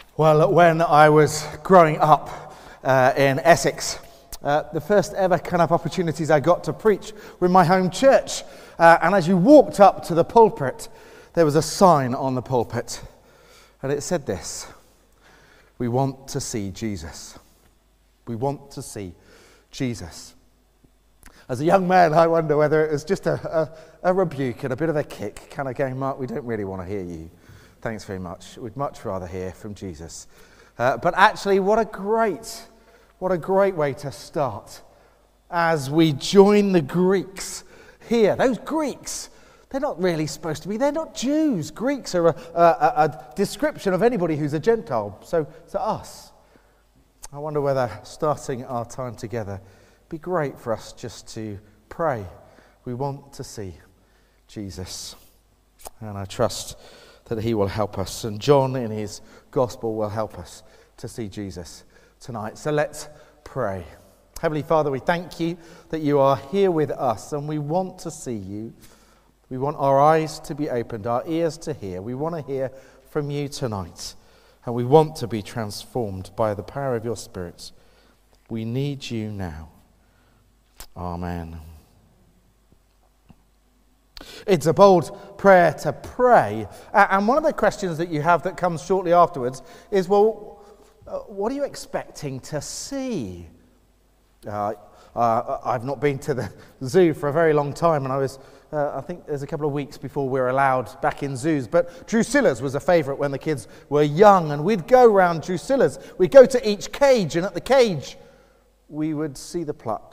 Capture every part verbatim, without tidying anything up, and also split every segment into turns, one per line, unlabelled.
Well, when I was growing up uh, in Essex, uh, the first ever kind of opportunities I got to preach were in my home church. Uh, and as you walked up to the pulpit, there was a sign on the pulpit. And it said this: "We want to see Jesus. We want to see Jesus." As a young man, I wonder whether it was just a, a, a rebuke and a bit of a kick, kind of going, "Mark, we don't really want to hear you. Thanks very much. We'd much rather hear from Jesus." Uh, but actually, what a great, what a great way to start as we join the Greeks here. Those Greeks, they're not really supposed to be. They're not Jews. Greeks are a, a, a description of anybody who's a Gentile. So, so us. I wonder whether starting our time together be great for us just to pray. We want to see Jesus, and I trust that he will help us, and John in his gospel will help us to see Jesus tonight. So let's pray. Heavenly Father, we thank you that you are here with us, and we want to see you. We want our eyes to be opened, our ears to hear. We want to hear from you tonight, and we want to be transformed by the power of your Spirit. We need you now. Amen. It's a bold prayer to pray. And one of the questions that you have that comes shortly afterwards is, well, what are you expecting to see? Uh, uh, I've not been to the zoo for a very long time, and I was, uh, I think there's a couple of weeks before we were allowed back in zoos, but Drusilla's was a favourite when the kids were young, and we'd go round Drusilla's. We'd go to each cage, and at the cage we would see the pluck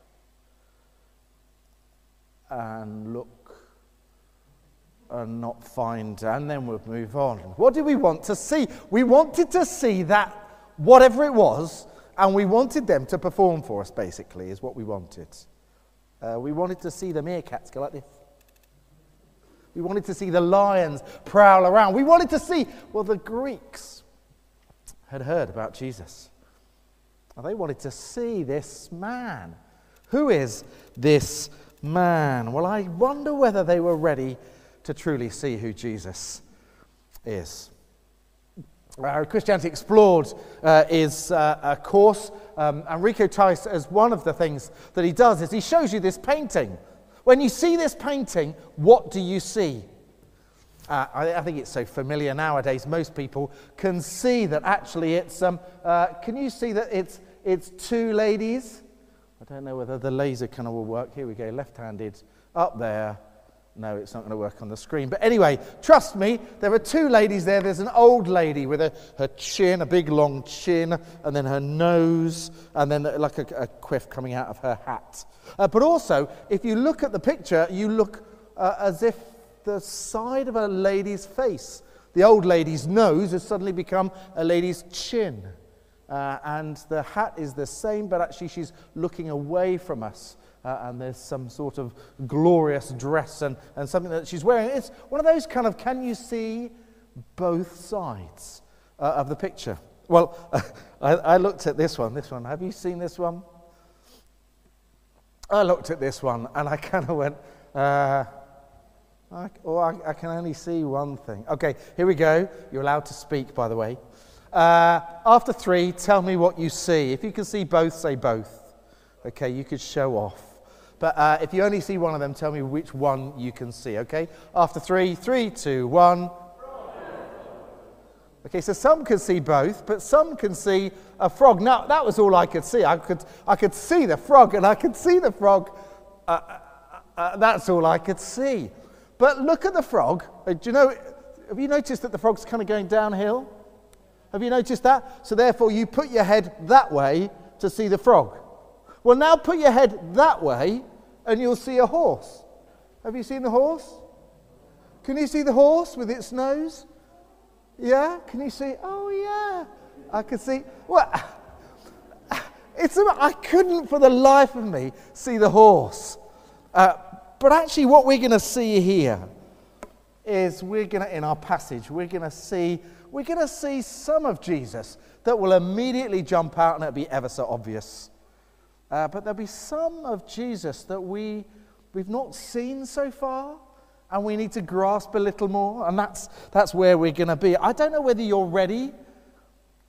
and look and not find, and then we'll move on. What did we want to see? We wanted to see that, whatever it was, and we wanted them to perform for us, basically, is what we wanted. Uh, we wanted to see the meerkats go like this. We wanted to see the lions prowl around. We wanted to see, well, the Greeks had heard about Jesus. And they wanted to see this man. Who is this man? Well, I wonder whether they were ready to truly see who Jesus is. Uh, Christianity Explored uh, is uh, a course, um, and Rico Tice, as one of the things that he does, is he shows you this painting. When you see this painting, what do you see? Uh, I, I think it's so familiar nowadays. Most people can see that actually it's. Um, uh, can you see that it's it's two ladies? I don't know whether the laser kind of will work. Here we go, left-handed up there. No, it's not going to work on the screen. But anyway, trust me, there are two ladies there. There's an old lady with a, her chin, a big long chin, and then her nose, and then like a, a quiff coming out of her hat. Uh, but also, if you look at the picture, you look uh, as if the side of a lady's face, the old lady's nose has suddenly become a lady's chin. Uh, and the hat is the same, but actually she's looking away from us. Uh, and there's some sort of glorious dress and, and something that she's wearing. It's one of those kind of, can you see both sides uh, of the picture? Well, uh, I, I looked at this one, this one. Have you seen this one? I looked at this one and I kind of went, uh, I, or I, I can only see one thing. Okay, here we go. You're allowed to speak, by the way. Uh, after three, tell me what you see. If you can see both, say both. Okay, you could show off. But uh, if you only see one of them, tell me which one you can see, okay? After three, three, two, one. Okay, so some can see both, but some can see a frog. Now, that was all I could see. I could I could see the frog, and I could see the frog. Uh, uh, uh, that's all I could see. But look at the frog. Uh, do you know, have you noticed that the frog's kind of going downhill? Have you noticed that? So therefore, you put your head that way to see the frog. Well, now put your head that way, and you'll see a horse. Have you seen the horse? Can you see the horse with its nose? Yeah? Can you see? Oh, yeah. I can see. Well, it's. I couldn't for the life of me see the horse. Uh, but actually what we're going to see here is we're going to, in our passage, we're going to see, we're going to see some of Jesus that will immediately jump out and it'll be ever so obvious. Uh, but there'll be some of Jesus that we, we've not seen so far, and we need to grasp a little more, and that's, that's where we're going to be. I don't know whether you're ready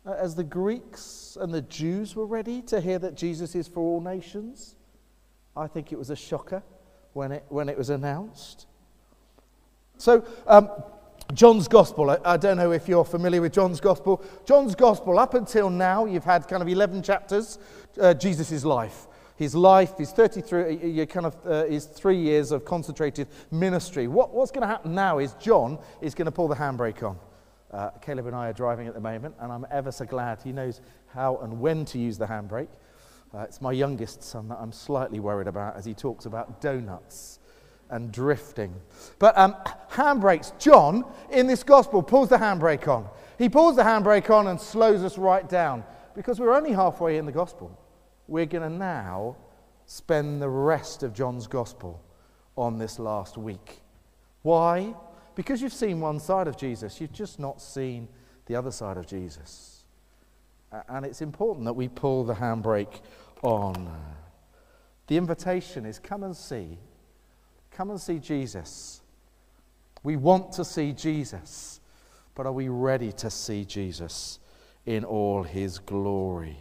uh, as the Greeks and the Jews were ready to hear that Jesus is for all nations. I think it was a shocker when it, when it was announced. So, um, John's Gospel, I, I don't know if you're familiar with John's Gospel. John's Gospel, up until now, you've had kind of eleven chapters, uh, Jesus' life. His life, his thirty-three, you kind of, uh, his three years of concentrated ministry. What, what's going to happen now is John is going to pull the handbrake on. Uh, Caleb and I are driving at the moment, and I'm ever so glad he knows how and when to use the handbrake. Uh, it's my youngest son that I'm slightly worried about as he talks about donuts and drifting. But um, handbrakes, John, in this gospel, pulls the handbrake on. He pulls the handbrake on and slows us right down because we're only halfway in the gospel. We're going to now spend the rest of John's gospel on this last week. Why? Because you've seen one side of Jesus. You've just not seen the other side of Jesus. And it's important that we pull the handbrake on. The invitation is come and see. Come and see Jesus. We want to see Jesus, but are we ready to see Jesus in all his glory?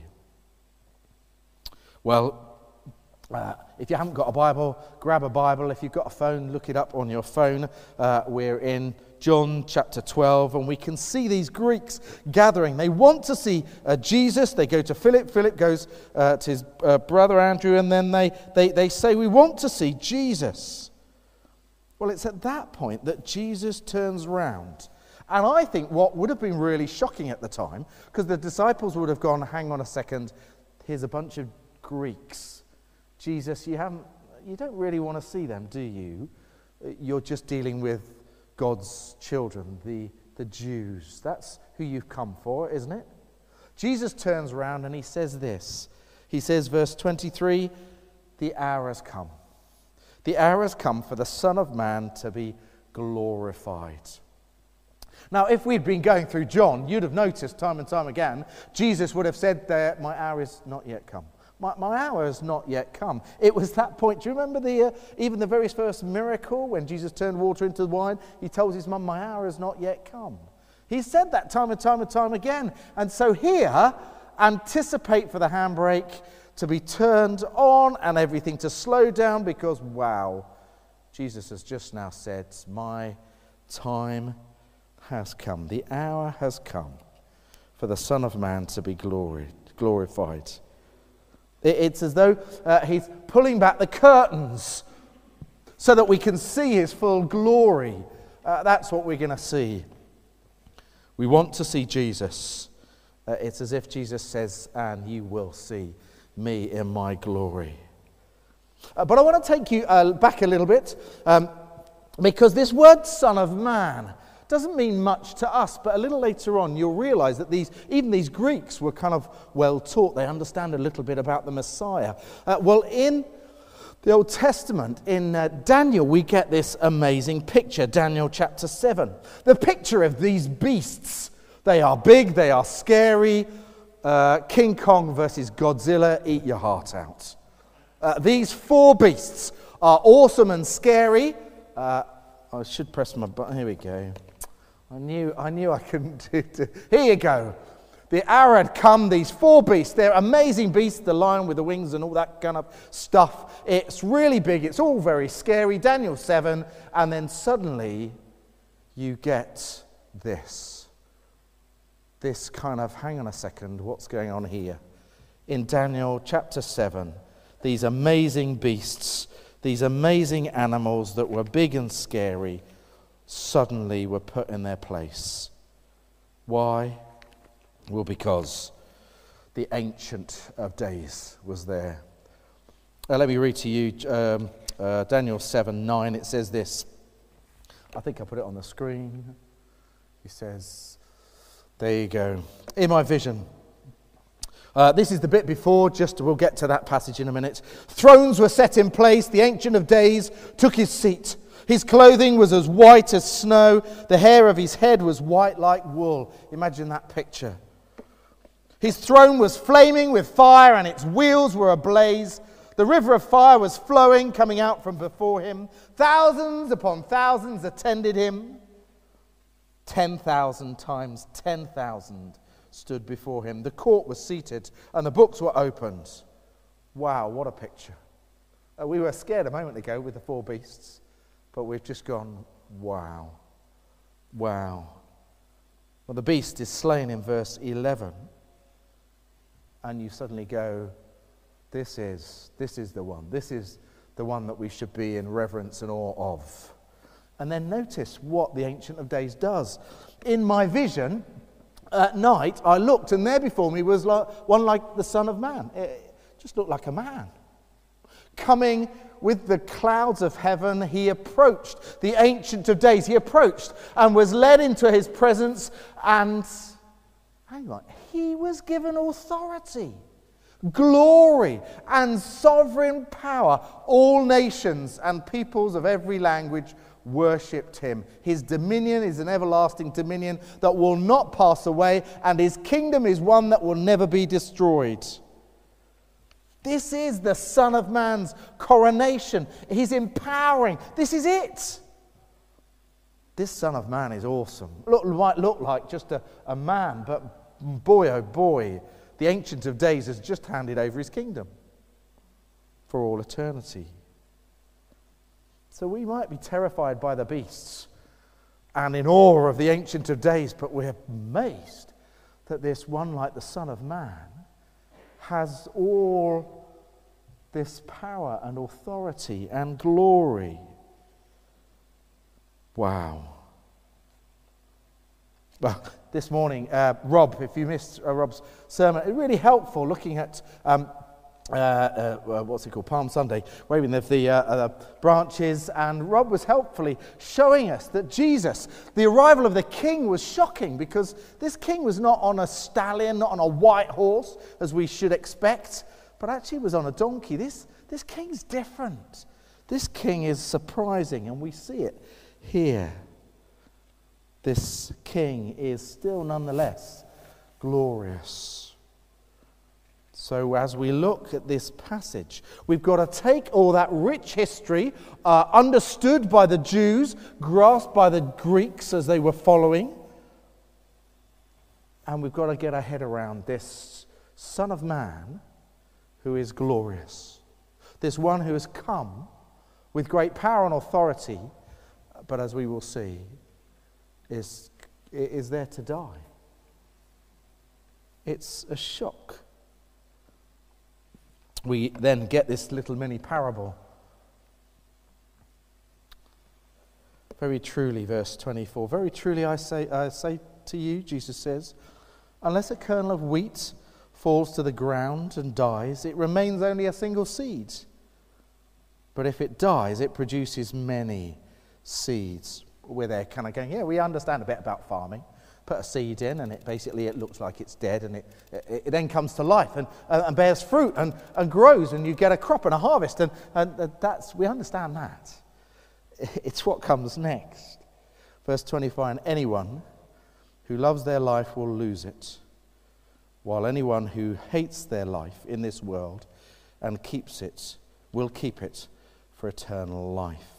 Well, uh, if you haven't got a Bible, grab a Bible. If you've got a phone, look it up on your phone. Uh, we're in John chapter twelve, and we can see these Greeks gathering. They want to see uh, Jesus. They go to Philip. Philip goes uh, to his uh, brother Andrew, and then they, they, they say, we want to see Jesus. Well, it's at that point that Jesus turns round. And I think what would have been really shocking at the time, because the disciples would have gone, hang on a second, here's a bunch of Greeks. Jesus, you haven't, you don't really want to see them, do you? You're just dealing with God's children, the, the Jews. That's who you've come for, isn't it? Jesus turns around and he says this. He says, verse twenty-three, the hour has come. The hour has come for the Son of Man to be glorified. Now, if we'd been going through John, you'd have noticed time and time again, Jesus would have said there, my hour is not yet come. My, my hour has not yet come. It was that point. Do you remember the uh, even the very first miracle when Jesus turned water into wine? He told his mum, my hour has not yet come. He said that time and time and time again. And so here, anticipate for the handbrake to be turned on and everything to slow down because, wow, Jesus has just now said, my time has come. The hour has come for the Son of Man to be gloried, glorified. It's as though uh, he's pulling back the curtains so that we can see his full glory. Uh, that's what we're going to see. We want to see Jesus. Uh, it's as if Jesus says, and you will see me in my glory. Uh, but I want to take you uh, back a little bit um, because this word Son of Man doesn't mean much to us, but a little later on you'll realize that these, even these Greeks were kind of well taught. They understand a little bit about the Messiah. Uh, well, in the Old Testament, in uh, Daniel, we get this amazing picture, Daniel chapter seven. The picture of these beasts. They are big, they are scary. Uh, King Kong versus Godzilla, eat your heart out. Uh, these four beasts are awesome and scary. Uh, I should press my button. Here we go. I knew I knew I couldn't do it. Here you go. The hour had come, these four beasts. They're amazing beasts, the lion with the wings and all that kind of stuff. It's really big. It's all very scary. Daniel seven. And then suddenly you get this. This kind of, hang on a second, what's going on here? In Daniel chapter seven, these amazing beasts, these amazing animals that were big and scary, suddenly were put in their place. Why? Well, because the Ancient of Days was there. Uh, let me read to you um, uh, Daniel seven nine. It says this. I think I put it on the screen. He says, there you go. In my vision. Uh, this is the bit before, just we'll get to that passage in a minute. Thrones were set in place. The Ancient of Days took his seat. His clothing was as white as snow. The hair of his head was white like wool. Imagine that picture. His throne was flaming with fire and its wheels were ablaze. The river of fire was flowing, coming out from before him. Thousands upon thousands attended him. Ten thousand times ten thousand stood before him. The court was seated and the books were opened. Wow, what a picture. Uh, we were scared a moment ago with the four beasts, but we've just gone, wow, wow. Well, the beast is slain in verse eleven, and you suddenly go, this is, this is the one. This is the one that we should be in reverence and awe of. And then notice what the Ancient of Days does. In my vision, at night, I looked, and there before me was like, one like the Son of Man. It just looked like a man. Coming with the clouds of heaven, he approached the Ancient of Days. He approached and was led into his presence, and hang on, he was given authority, glory, and sovereign power. All nations and peoples of every language worshipped him. His dominion is an everlasting dominion that will not pass away, and his kingdom is one that will never be destroyed. This is the Son of Man's coronation. He's empowering. This is it. This Son of Man is awesome. Look, might look like just a, a man, but boy, oh boy, the Ancient of Days has just handed over his kingdom for all eternity. So we might be terrified by the beasts and in awe of the Ancient of Days, but we're amazed that this one like the Son of Man has all this power and authority and glory. Wow. Well, this morning, uh, Rob, if you missed uh, Rob's sermon, it's really helpful looking at um, Uh, uh, what's it called, Palm Sunday, waving the, the uh, uh, branches, and Rob was helpfully showing us that Jesus, the arrival of the king, was shocking, because this king was not on a stallion, not on a white horse, as we should expect, but actually was on a donkey. This, this king's different. This king is surprising, and we see it here. This king is still nonetheless glorious. So as we look at this passage, we've got to take all that rich history, uh, understood by the Jews, grasped by the Greeks as they were following, and we've got to get our head around this Son of Man who is glorious. This one who has come with great power and authority, but as we will see, is, is there to die. It's a shock. We then get this little mini parable. Very truly, verse twenty-four, very truly I say, I say to you, Jesus says, unless a kernel of wheat falls to the ground and dies, it remains only a single seed. But if it dies, it produces many seeds. We're there kind of going, yeah, we understand a bit about farming. Put a seed in, and it basically it looks like it's dead, and it, it, it then comes to life and, uh, and bears fruit and, and grows, and you get a crop and a harvest, and, and that's we understand that. It's what comes next. Verse twenty-five, and anyone who loves their life will lose it, while anyone who hates their life in this world and keeps it will keep it for eternal life.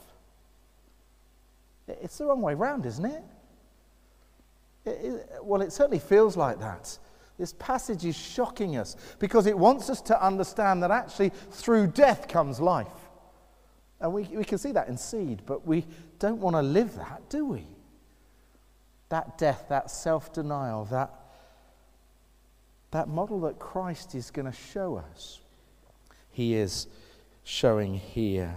It's the wrong way round, isn't it? It, it, well, it certainly feels like that. This passage is shocking us because it wants us to understand that actually through death comes life. And we, we can see that in seed, but we don't want to live that, do we? That death, that self-denial, that, that model that Christ is going to show us, he is showing here.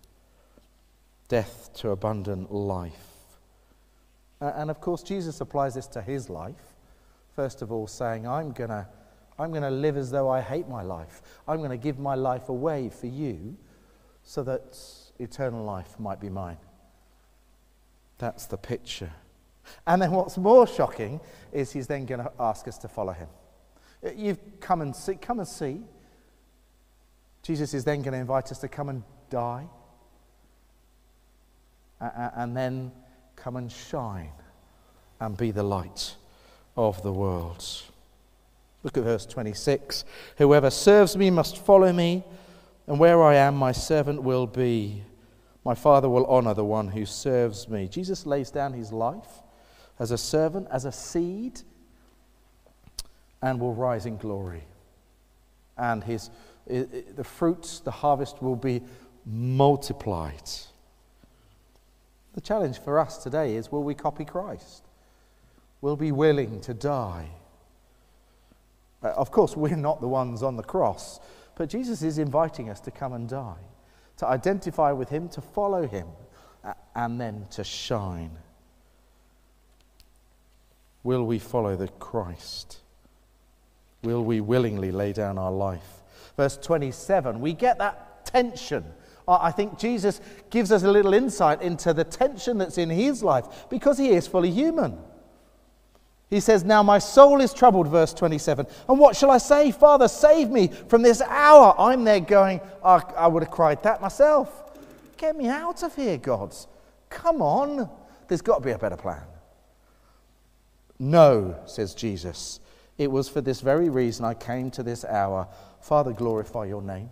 Death to abundant life. Uh, and of course, Jesus applies this to his life. First of all, saying, I'm going to I'm going to live as though I hate my life. I'm going to give my life away for you so that eternal life might be mine. That's the picture. And then what's more shocking is he's then going to ask us to follow him. You've come and see, come and see. Jesus is then going to invite us to come and die. Uh, and then come and shine and be the light of the world. Look at verse twenty-six. Whoever serves me must follow me, and where I am, my servant will be. My Father will honor the one who serves me. Jesus lays down his life as a servant, as a seed. and will rise in glory. And his, the fruits, the harvest will be multiplied. The challenge for us today is, will we copy Christ? Will we be willing to die? Uh, of course, we're not the ones on the cross, but Jesus is inviting us to come and die, to identify with him, to follow him, uh, and then to shine. Will we follow the Christ? Will we willingly lay down our life? Verse twenty-seven, we get that tension. I think Jesus gives us a little insight into the tension that's in his life because he is fully human. He says, now my soul is troubled, verse twenty-seven. And what shall I say? Father, save me from this hour. I'm there going, oh, I would have cried that myself. Get me out of here, God. Come on. There's got to be a better plan. No, says Jesus. It was for this very reason I came to this hour. Father, glorify your name.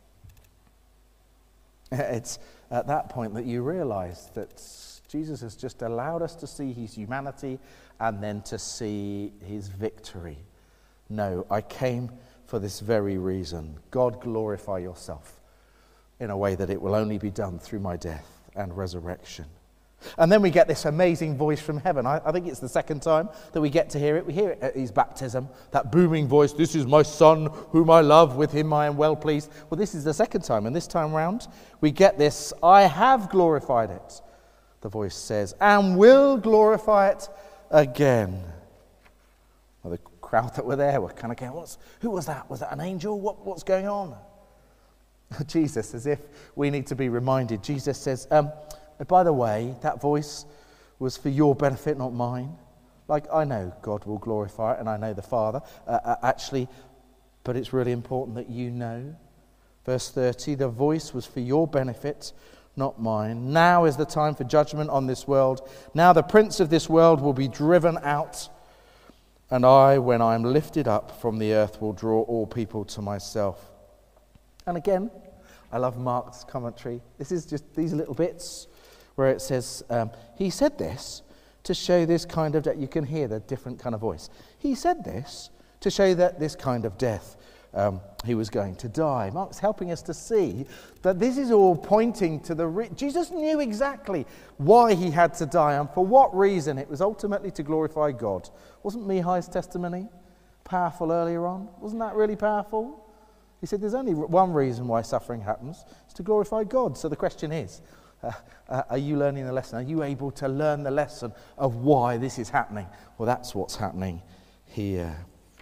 It's at that point that you realize that Jesus has just allowed us to see his humanity and then to see his victory. No, I came for this very reason. God, glorify yourself in a way that it will only be done through my death and resurrection. And then we get this amazing voice from heaven. I, I think it's the second time that we get to hear it. We hear it at his baptism, that booming voice, this is my son whom I love, with him I am well pleased. Well, this is the second time, and this time round we get this, I have glorified it, the voice says, and will glorify it again. Well, the crowd that were there were kind of going, what's, who was that? Was that an angel? What, what's going on? Jesus, as if we need to be reminded, Jesus says, um, by the way, that voice was for your benefit, not mine. Like, I know God will glorify it, and I know the Father, uh, uh, actually, but it's really important that you know. Verse thirty, the voice was for your benefit, not mine. Now is the time for judgment on this world. Now the prince of this world will be driven out, and I, when I am lifted up from the earth, will draw all people to myself. And again, I love Mark's commentary. This is just these little bits where it says, um, he said this to show this kind of, you can hear the different kind of voice. He said this to show that this kind of death, um, he was going to die. Mark's helping us to see that this is all pointing to the, re- Jesus knew exactly why he had to die and for what reason. It was ultimately to glorify God. Wasn't Mihai's testimony powerful earlier on? Wasn't that really powerful? He said there's only one reason why suffering happens, it's to glorify God. So the question is, Uh, uh, are you learning the lesson? Are you able to learn the lesson of why this is happening? Well, that's what's happening here.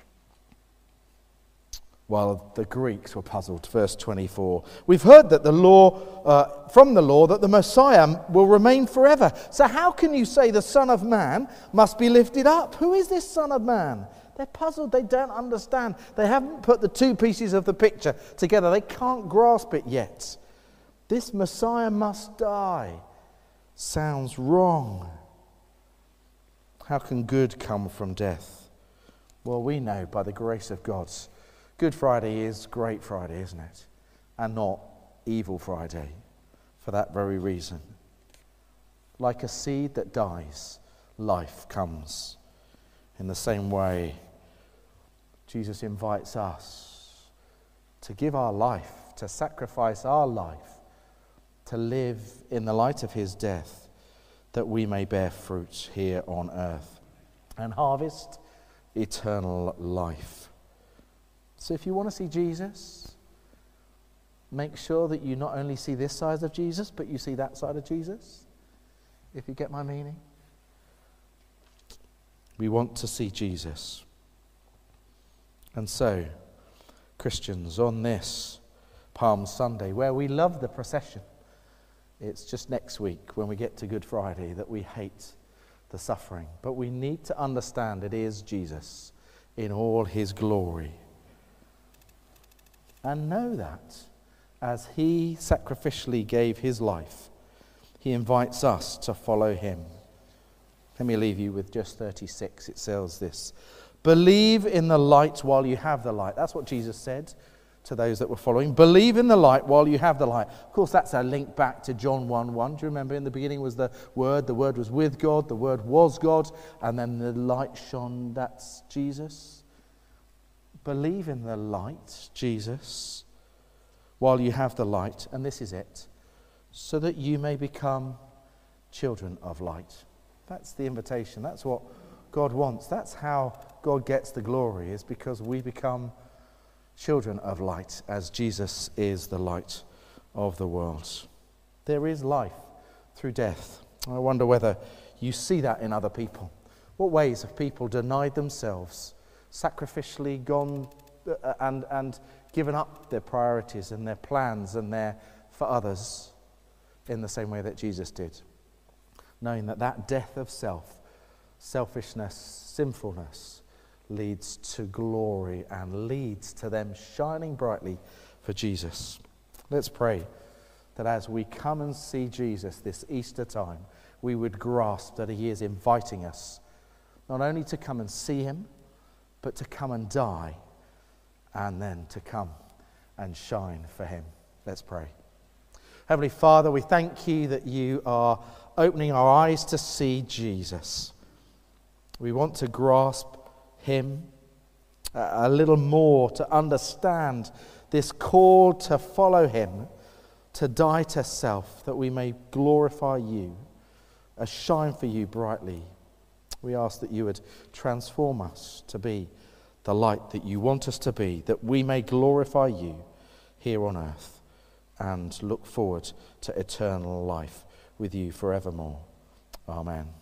While the Greeks were puzzled, verse twenty-four. We've heard that the law, uh, from the law, that the Messiah will remain forever. So how can you say the Son of Man must be lifted up? Who is this Son of Man? They're puzzled. They don't understand. They haven't put the two pieces of the picture together. They can't grasp it yet. This Messiah must die. Sounds wrong. How can good come from death? Well, we know by the grace of God, Good Friday is Great Friday, isn't it? And not Evil Friday, for that very reason. Like a seed that dies, life comes. In the same way, Jesus invites us to give our life, to sacrifice our life, to live in the light of his death, that we may bear fruit here on earth and harvest eternal life. So if you want to see Jesus, make sure that you not only see this side of Jesus, but you see that side of Jesus, if you get my meaning. We want to see Jesus. And so, Christians, on this Palm Sunday, where we love the procession, it's just next week when we get to Good Friday that we hate the suffering. But we need to understand it is Jesus in all his glory. And know that as he sacrificially gave his life, he invites us to follow him. Let me leave you with just thirty-six. It says this: believe in the light while you have the light. That's what Jesus said to those that were following. Believe in the light while you have the light. Of course, that's a link back to John one one. Do you remember in the beginning was the Word? The Word was with God. The Word was God. And then the light shone. That's Jesus. believe in the light, Jesus, while you have the light, and this is it, so that you may become children of light. That's the invitation. That's what God wants. That's how God gets the glory, is because we become children of light, as Jesus is the light of the world. There is life through death. I wonder whether you see that in other people. What ways have people denied themselves, sacrificially gone uh, and, and given up their priorities and their plans and their for others in the same way that Jesus did, knowing that that death of self, selfishness, sinfulness, leads to glory and leads to them shining brightly for Jesus. Let's pray that as we come and see Jesus this Easter time, we would grasp that he is inviting us not only to come and see him, but to come and die, and then to come and shine for him. Let's pray. Heavenly Father, we thank you that you are opening our eyes to see Jesus. We want to grasp him a little more, to understand this call to follow him, to die to self, that we may glorify you, uh, shine for you brightly. We ask that you would transform us to be the light that you want us to be, that we may glorify you here on earth and look forward to eternal life with you forevermore. Amen.